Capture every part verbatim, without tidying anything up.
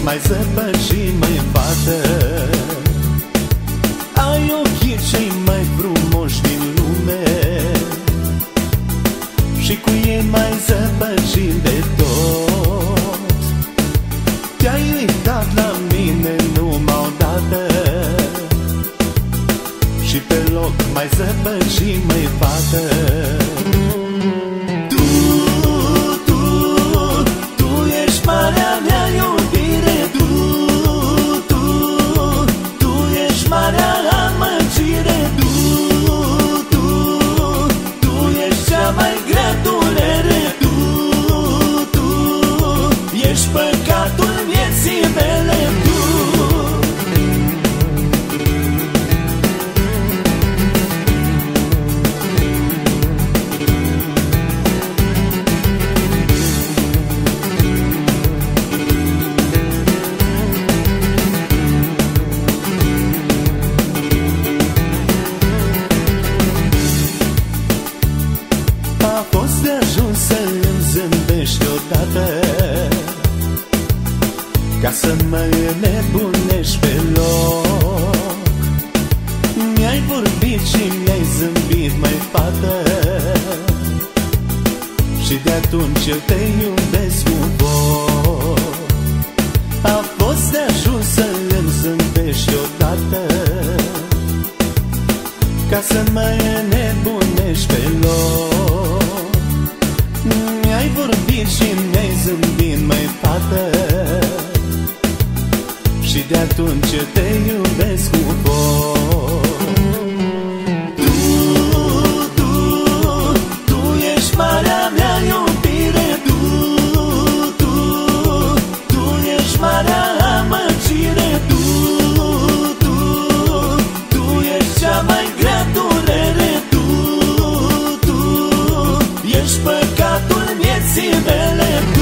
mai zăpăcit, măi fată. Ai ochii cei mai frumoși din lume și cu ei mai zăpăcit de tot. Te-ai uitat la mine numai odată și pe loc mai zăpăcit, măi fată. Tu, tu, tu ești marea mea iubire. Tu, tu, tu ești marea amăgire. Tu, tu, tu ești cea mai grea durere. Tu, tu, ești păcatul vieții mele. Tu. A fost de ajuns să îmi zâmbești odată, ca să mă înnebunești pe loc. Mi-ai vorbit și mi-ai zâmbit, măi fată, și de atunci eu te iubesc cu foc. A fost de ajuns să îmi zâmbești odată, ca să mă înnebunești pe loc. Mi-ai vorbit și mi-ai zâmbit, măi fată, și de atunci eu te iubesc cu foc. Tu, tu, tu ești marea mea iubire. Tu, tu, tu ești marea amăgire. Tu, tu, tu ești cea mai grea durere. Tu, tu, ești păcatul vieții mele. Tu.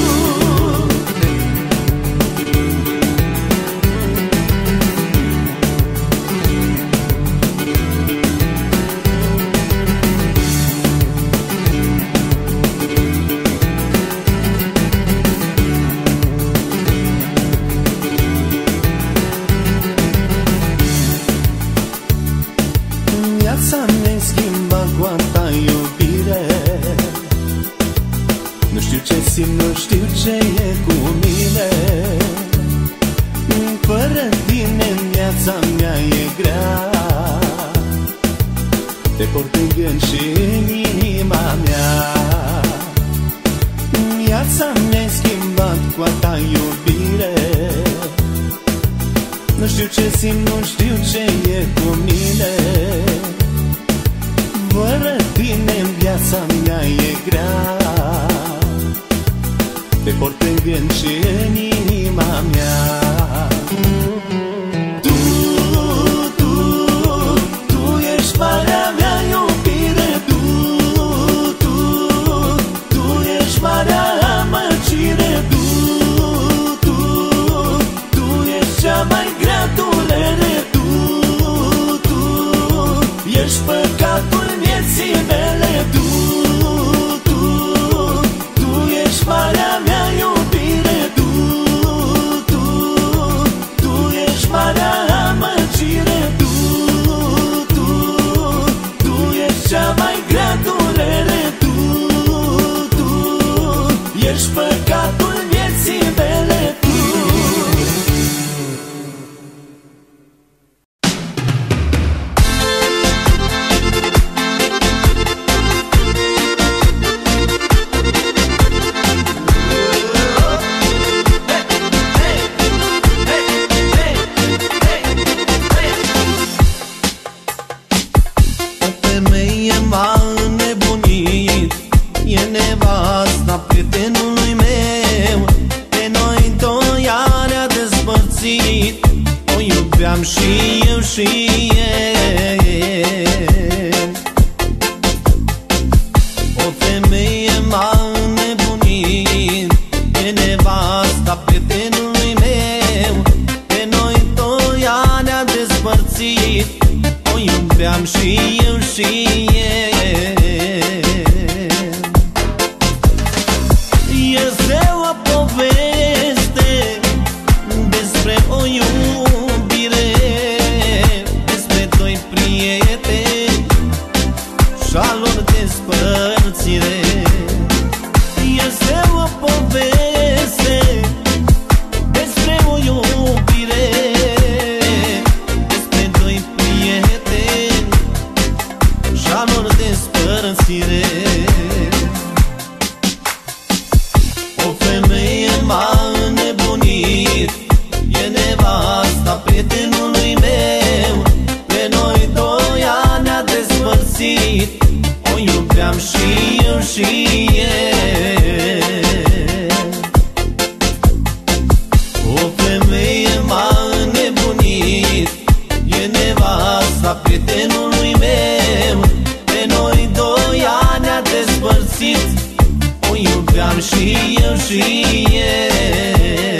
Viața mi-ai schimbat cu a ta iubire. Nu știu ce simt, nu știu ce e cu mine. Fără tine viața mea e grea. Te port în gând și în inima mea. Viața mi-ai schimbat cu a ta iubire. Nu știu ce simt, nu știu ce e cu mine. Fără tine viața mea e grea. Te port în gând și în inima mea. Tu, tu, tu ești marea mea iubire. Tu, tu, tu ești marea amăgire. Tu, tu, tu ești cea mai grea durere. Tu, tu, ești păcatul vieții mele. Tu, tu, tu ești marea mea iubire. Tu, tu, tu ești marea amăgire. Tu, tu, tu ești cea mai grea durere. Tu, tu, ești păcatul vieții mele. Tu. Și eu și el. O femeie m-a înnebunit, e nevasta prietenului meu. Pe noi doi ani a despărțit, o iubeam și eu și el. Este o poveste de iubeam și eu și el.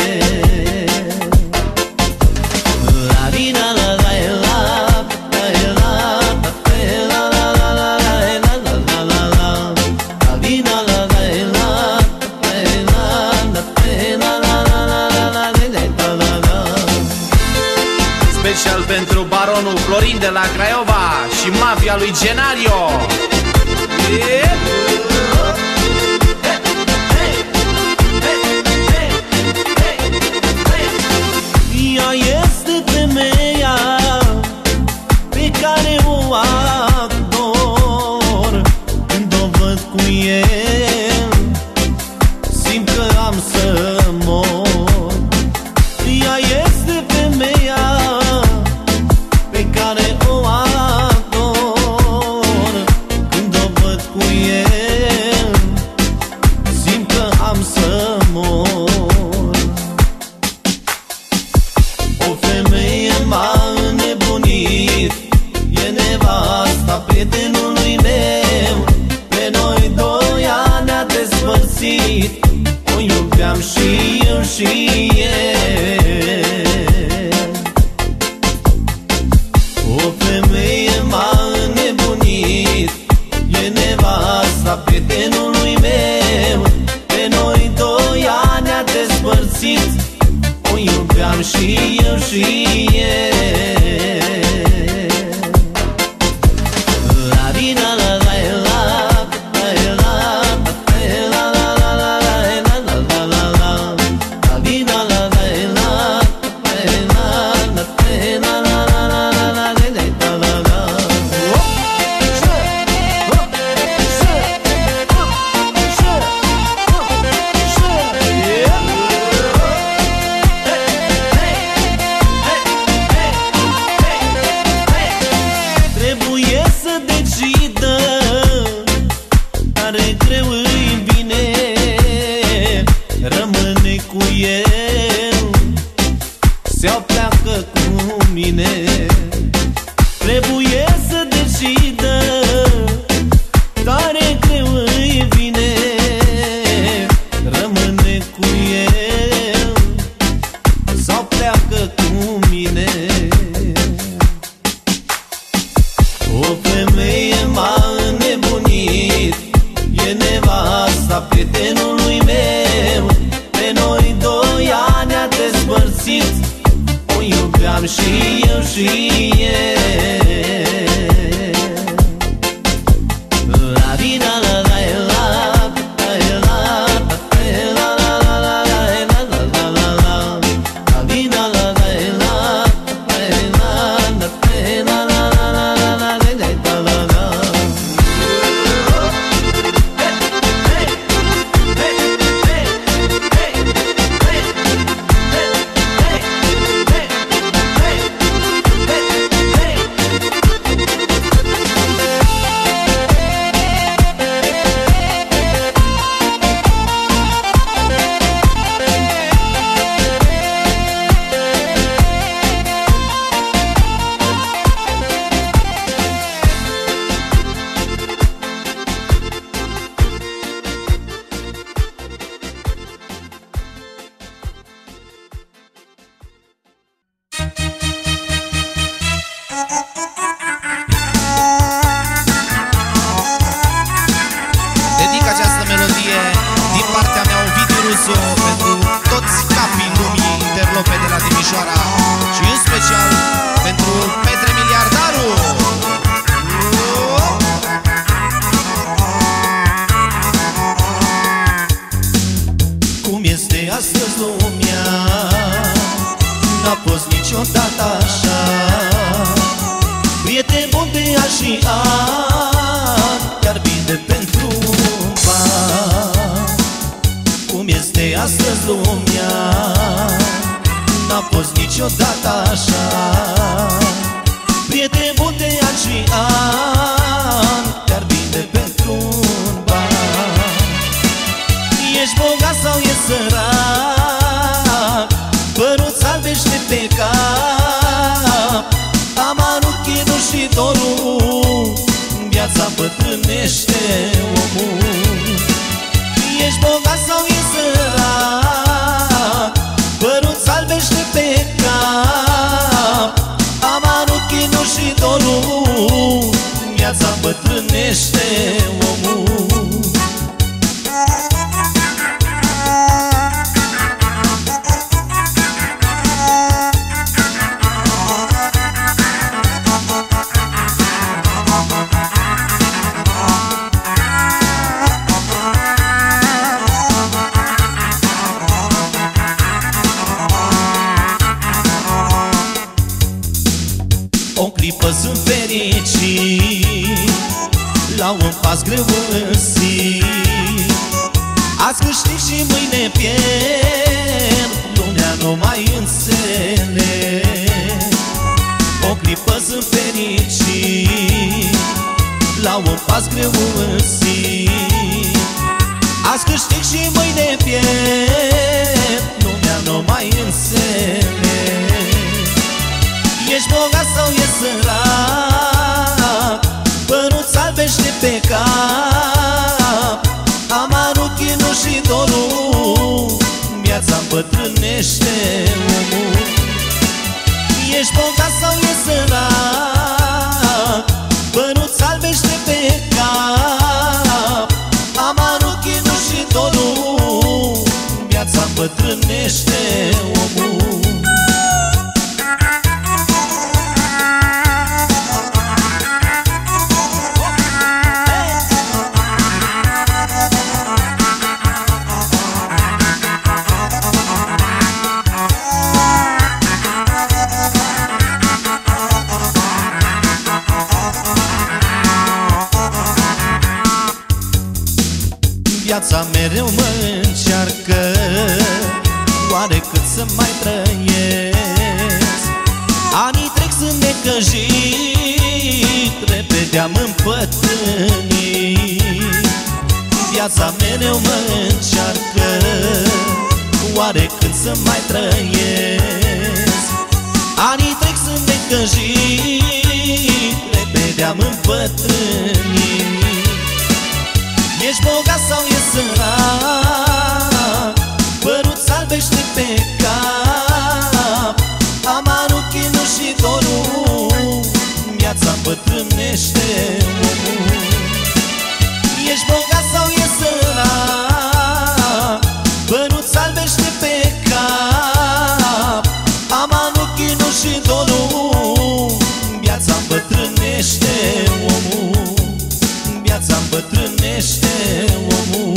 Special pentru baronul Florin de la Craiova și mafia lui Genario. Ea este femeia pe care o ador. Când o văd cu el, simt că am să mor. Ea este femeia pe care o ador. Când o văd cu el, simt că am să mor. O femeie m-a înnebunit, e nevasta prietenului meu. Pe noi doi ani ne-a despărțit, o iubeam și eu și el. O femeie m-a înnebunit, e nevasta prietenului meu. Pe noi doi ani ne-a despărțit, o iubeam și eu și el. Viața bătrânește omul. Ești bogat sau e sărac, păruț albește pe cap, amarul, chinul și dorul, viața bătrânește omul. O clipă sunt fericit, la un pas greu găsit. Azi câștig și mâine pierd, lumea nu mai înțeleg. O clipă sunt fericit, la un pas greu găsit. Azi câștig și mâine pierd, lumea nu mai înțeleg. Ești bogat sau e sărac, păruț albește pe cap, amarul, chinul și dorul, viața îmbătrânește omul. Ești bogat sau e sărac, păruț albește pe cap, amarul, chinul și dorul, viața îmbătrânește omul. Viața mereu mă încearcă, oare cât să mai trăiesc? Anii trec, sunt necăjit, repede am împătrânit. Viața mereu mă încearcă, oare cât să mai trăiesc? Anii trec, sunt necăjit, repede am împătrânit. Ești bogat sau e sărac, păruț albește pe cap, amarul, chinul și dorul, viața îmbătrânește omul. Ești bogat sau e sărac, păruț albește pe cap, amarul, chinul și dorul, viața îmbătrânește omul. Viața îmbătrânește omul.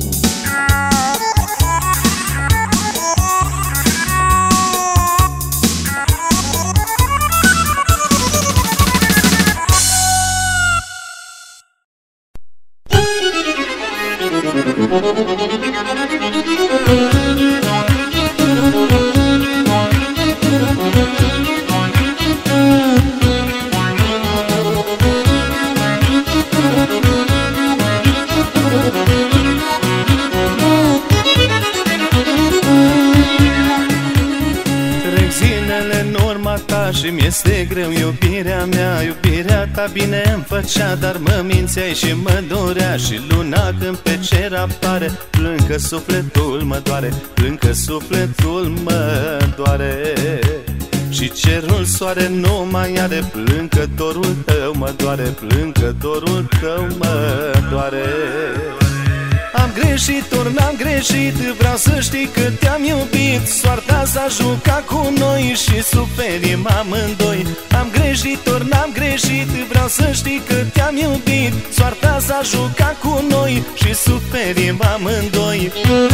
Și mi-este greu iubirea mea, iubirea ta bine îmi făcea, dar mă mințeai și mă dorea. Și luna când pe cer apare, plâng că sufletul mă doare, plâng că sufletul mă doare. Și cerul soare nu mai are, plâng că dorul tău mă doare, plâng că dorul tău mă doare. Am greșit, ori n-am greșit, vreau să știi că te-am iubit. Soarta s-a jucat cu noi și suferim amândoi. Am greșit, ori n-am greșit, vreau să știi că te-am iubit. Soarta s-a jucat cu noi și suferim amândoi.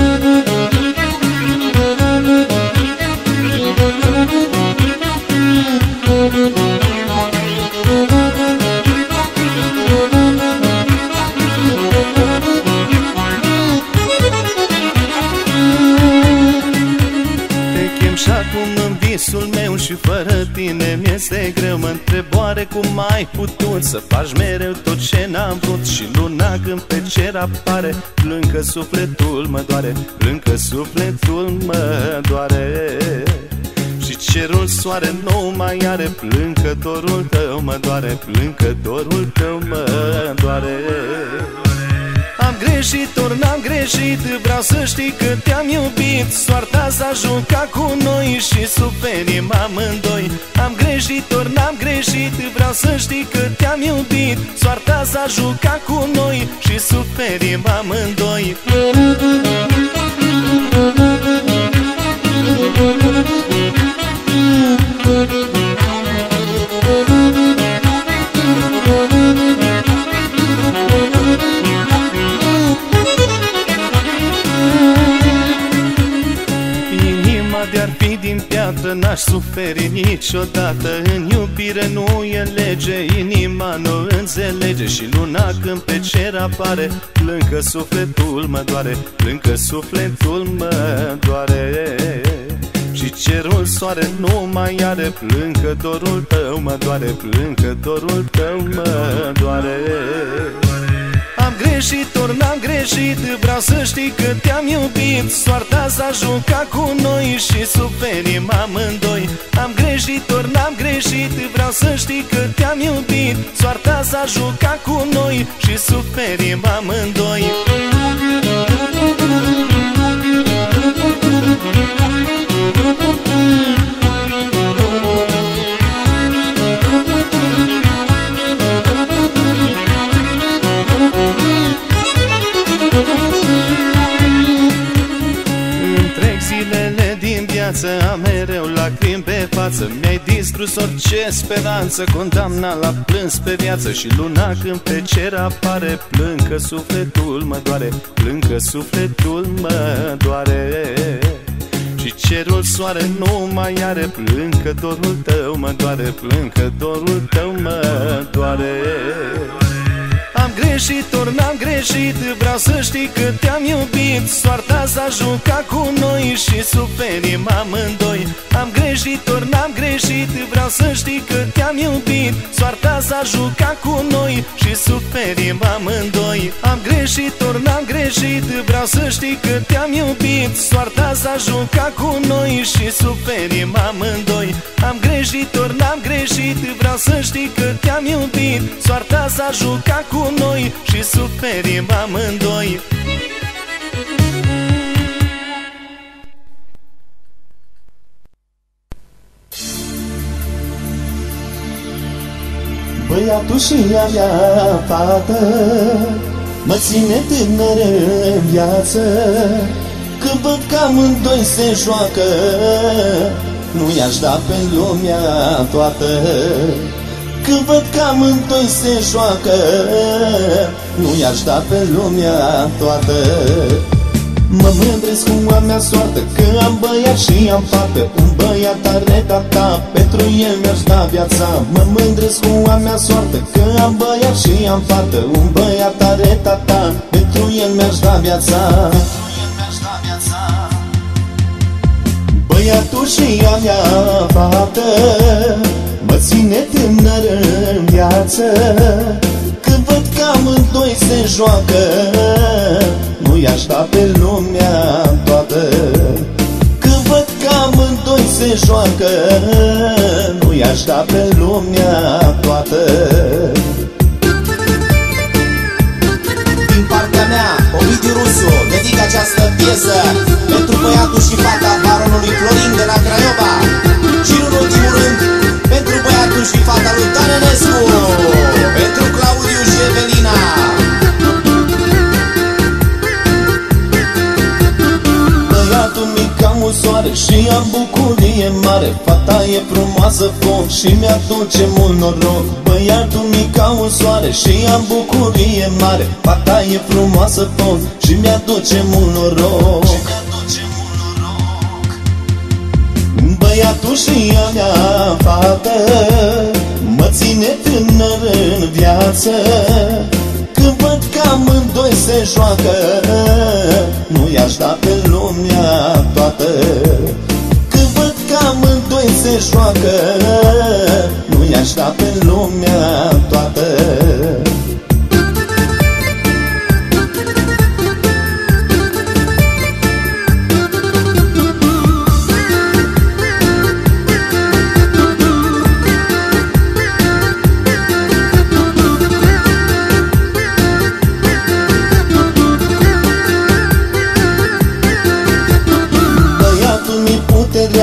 Și acum în visul meu și fără tine mi-este greu. Mă întreb oare cum ai putut să faci mereu tot ce n-am vrut. Și luna când pe cer apare, plâng că sufletul mă doare, plâng că sufletul mă doare. Și cerul soare nu mai are, plâng că dorul tău mă doare, plâng că dorul tău mă doare. Am Am greșit ori n-am greșit, vreau să știi că te-am iubit. Soarta s-a jucat cu noi și suferim amândoi. Am greșit ori n-am greșit, vreau să știi că te-am iubit. Soarta s-a jucat cu noi și suferim amândoi. De-ar fi din piatră, n-aș suferi niciodată. În iubire nu e lege, inima nu înțelege. Și luna când pe cer apare, plâng că sufletul mă doare, plâng că sufletul mă doare. Și cerul soare nu mai are, plâng că dorul tău mă doare, plâng că dorul tău mă doare. Am greșit ori n-am greșit, vreau să știi că te-am iubit. Soarta s-a jucat cu noi și suferim amândoi. Am greșit ori n-am greșit, vreau să știi că te-am iubit. Soarta s-a jucat cu noi și suferim amândoi. Am mereu lacrimi pe față, mi-ai distrus orice speranță, condamnat la plâns pe viață. Și luna când pe cer apare, plâng că sufletul mă doare, plâng că sufletul mă doare. Și cerul soare nu mai are, plâng că dorul tău mă doare, plâng că dorul tău mă doare. Am greșit ori n-am greșit, vreau să știi că te-am iubit. Soarta s-a jucat cu noi și suferim amândoi. Am greșit ori n-am greșit, vreau să știi că te-am iubit. Soarta s-a jucat cu noi și suferim amândoi. Am greșit ori n-am greșit, vreau să știi că te-am iubit. Soarta s-a jucat cu noi și suferim amândoi. Am greșit ori n-am greșit, vreau să știi că te-am iubit. Soarta s-a jucat cu noi și suferim amândoi. Băiatul și a mea fată mă ține tânăr în viață. Când văd că amândoi se joacă, nu i-aș da pe lumea toată. Când văd că amândoi se joacă, nu i-aș da pe lumea toată. Mă mândresc cu a mea soartă, că am băiat și am fată. Un băiat are tata, pentru el mi-aș da viața. Mă mândresc cu a mea soartă, că am băiat și am fată. Un băiat are tata, pentru el mi-aș da viața. Băiatul și a mea fată mă ține tânăr în viață. Când văd că amândoi se joacă, nu i-aș da pe lumea toată. Când văd că amândoi se joacă, nu i-aș da pe lumea toată. Din partea mea, Ovidiu Rusu, dedic această piesă pentru băiatul și fata baronului Florin de la Craiova. Și în ultimul rând, pentru băiatul și fata lui Tanănescu, pentru Claudiu și Evelina. Băiatul mic ca un soare și am bucurie mare. Fata e frumoasă foc și mi-aduce mult noroc. Băiatul mic ca un soare și am bucurie mare. Fata e frumoasă foc și mi-aduce mult noroc. Băiatul și a mea fată mă ține tânăr în viață. Când văd că amândoi se joacă, nu i-aș da pe lumea toată. Când văd că amândoi se joacă, nu i-aș da pe lumea toată.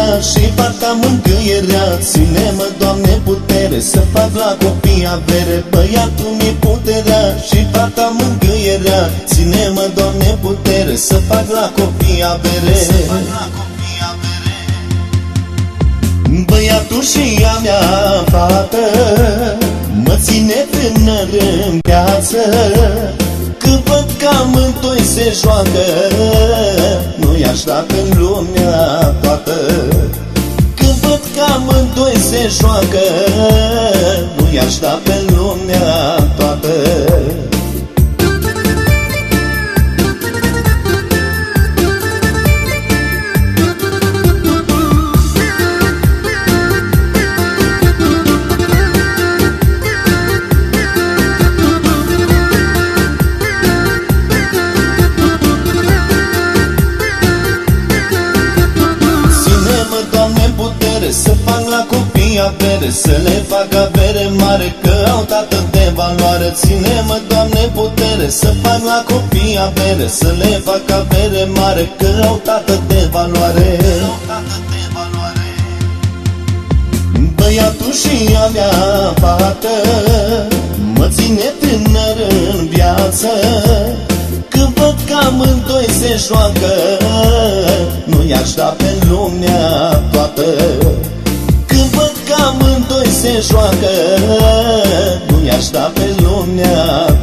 puterea și partea mângâierea. Ține-mă, Doamne, putere să fac la copii avere. Băiatul mi-e puterea și partea mângâierea. Ține-mă, Doamne, putere să fac la copii avere. Băiatul și a mea fată mă ține tânăr în viață. Când văd că amândoi se joacă, nu i-aș da pe lumea toată. Când văd că amândoi se joacă, nu i-aș da pe lumea toată. Să fac la copii avere, să le fac avere mare, că au tată de valoare. Ține-mă, Doamne, putere să fac la copii avere, să le fac avere mare, că au tată de valoare. Băiatul și a mea fată mă ține tânăr în viață. Când văd că amândoi se joacă, nu i-aș da pe lumea toată. Când văd că amândoi se joacă, nu i-aș da pe lumea